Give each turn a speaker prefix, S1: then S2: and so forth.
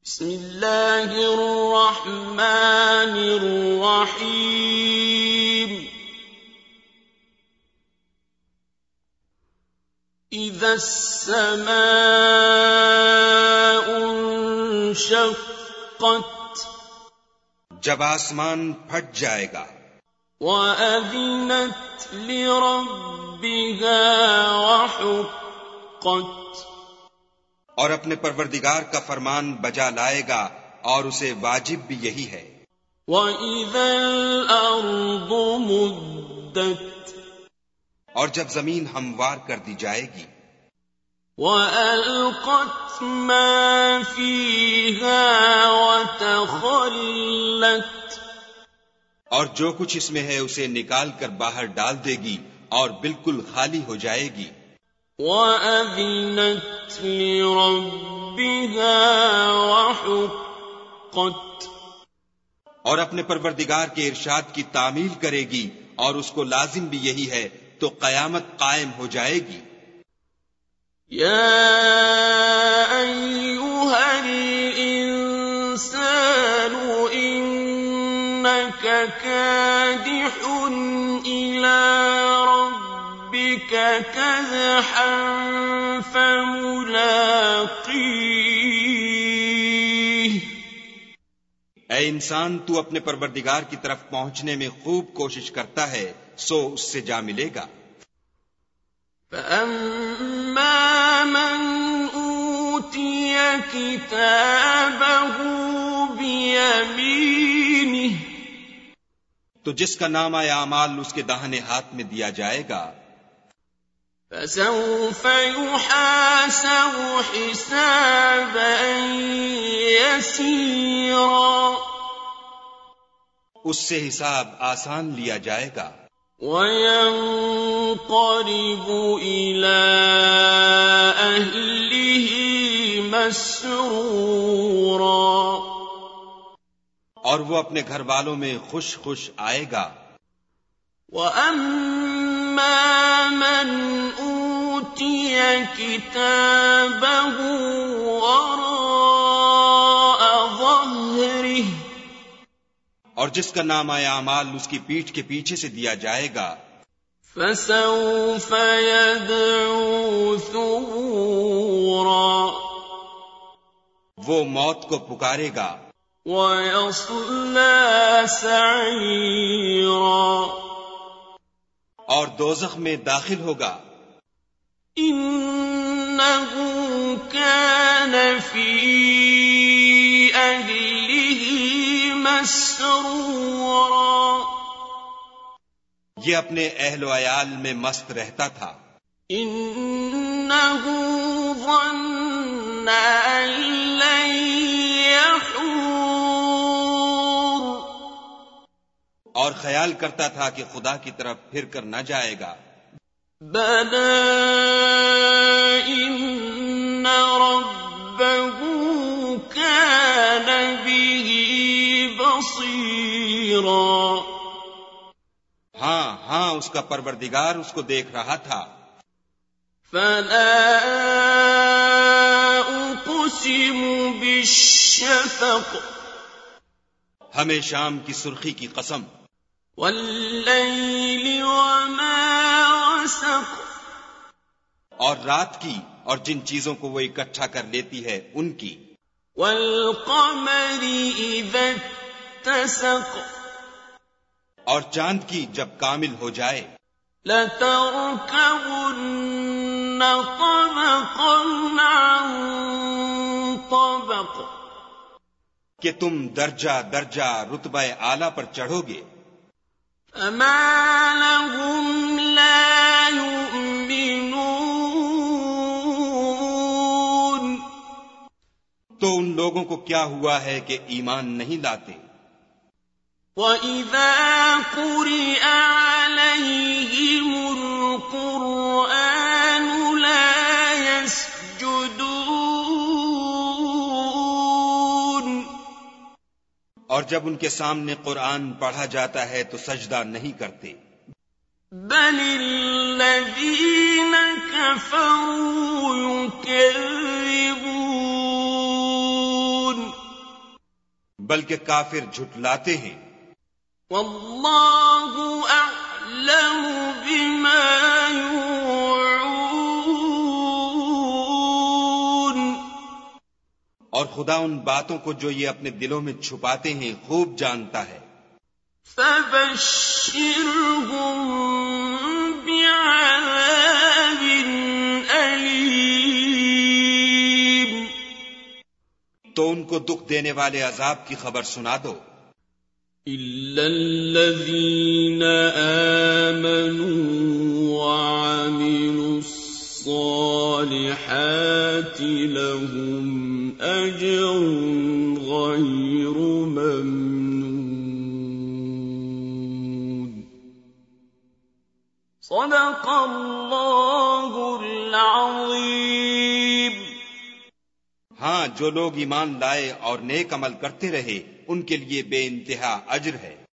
S1: بسم اللہ الرحمن الرحیم اذا السماء انشقت
S2: جب آسمان پھٹ جائے گا
S1: وَأَذِنَتْ لِرَبِّهَا وَحُقَّتْ
S2: اور اپنے پروردگار کا فرمان بجا لائے گا اور اسے واجب بھی یہی ہے
S1: وَإِذَا الْأَرْضُ مُدَّتْ
S2: اور جب زمین ہموار کر دی جائے گی
S1: وَأَلْقَتْ مَا فِيهَا وَتَخَلَّتْ
S2: اور جو کچھ اس میں ہے اسے نکال کر باہر ڈال دے گی اور بالکل خالی ہو جائے گی
S1: وَأَذِنَتْ لِرَبِّهَا وَحُقَّتْ
S2: اور اپنے پروردگار کے ارشاد کی تعمیل کرے گی اور اس کو لازم بھی یہی ہے تو قیامت قائم ہو جائے گی
S1: یا ایھا الانسان انک کادح الی ربک کدحا فملاقیہ
S2: اے انسان تو اپنے پروردگار کی طرف پہنچنے میں خوب کوشش کرتا ہے سو اس سے جا ملے گا
S1: فَأَمَّا مَنْ أُوتِيَ كِتَابَهُ بِيَمِينِهِ
S2: تو جس کا نامہ اعمال اس کے داہنے ہاتھ میں دیا جائے گا
S1: فَسَوْفَ يُحَاسَبُ حِسَابًا يَسِيرًا
S2: اس سے حساب آسان لیا جائے گا
S1: وَيَنقَلِبُ إِلَىٰ أَهْلِهِ مَسْرُورًا
S2: اور وہ اپنے گھر والوں میں خوش خوش آئے گا
S1: وَأَمَّا مَنْ أُوتِيَ كِتَابَهُ وَرَاءَ ظَهْرِهِ
S2: اور جس کا نامہ اعمال اس کی پیٹھ کے پیچھے سے دیا جائے گا
S1: فَسَوْفَ يَدْعُو ثُبُورًا
S2: وہ موت کو پکارے گا
S1: وَيَصْلَىٰ سَعِيرًا
S2: اور دوزخ میں داخل ہوگا
S1: إِنَّهُ كَانَ فِي أَهْلِهِ مسرورا
S2: یہ اپنے اہل و عیال میں مست رہتا تھا
S1: انه ظن ان لن يحور
S2: اور خیال کرتا تھا کہ خدا کی طرف پھر کر نہ جائے گا
S1: بلى ان ربه كان به بصيرا
S2: ہاں ہاں اس کا پروردگار اس کو دیکھ رہا تھا
S1: فلا اقسم بالشفق
S2: ہمیں شام کی سرخی کی قسم
S1: واللیل وما وسق
S2: اور رات کی اور جن چیزوں کو وہ اکٹھا کر لیتی ہے ان کی
S1: والقمر اذا اتسق
S2: اور چاند کی جب کامل ہو جائے
S1: لتركبن طبقا عن طبق
S2: کہ تم درجہ درجہ رتبہ اعلیٰ پر چڑھو گے
S1: فما لهم لا يؤمنون
S2: تو ان لوگوں کو کیا ہوا ہے کہ ایمان نہیں لاتے
S1: وَإِذَا قُرِئَ عَلَيْهِمُ الْقُرْآنُ لَا يَسْجُدُونَ
S2: اور جب ان کے سامنے قرآن پڑھا جاتا ہے تو سجدہ نہیں کرتے
S1: بَلِ الَّذِينَ كَفَرُوا يُكَذِّبُونَ
S2: بلکہ کافر جھٹلاتے ہیں۔
S1: واللہ اعلم بما یوعون،
S2: اور خدا ان باتوں کو جو یہ اپنے دلوں میں چھپاتے ہیں خوب جانتا ہے۔
S1: فبشرہم بعذاب علیم،
S2: تو ان کو دکھ دینے والے عذاب کی خبر سنا دو۔
S1: إِلَّا الَّذِينَ آمَنُوا وَعَمِلُوا الصَّالِحَاتِ لَهُمْ أَجْرٌ غَيْرُ مَمْنُونٍ۔ صدق اللہ العظیم۔
S2: ہاں، جو لوگ ایمان لائے اور نیک عمل کرتے رہے ان کے لیے بے انتہا اجر ہے۔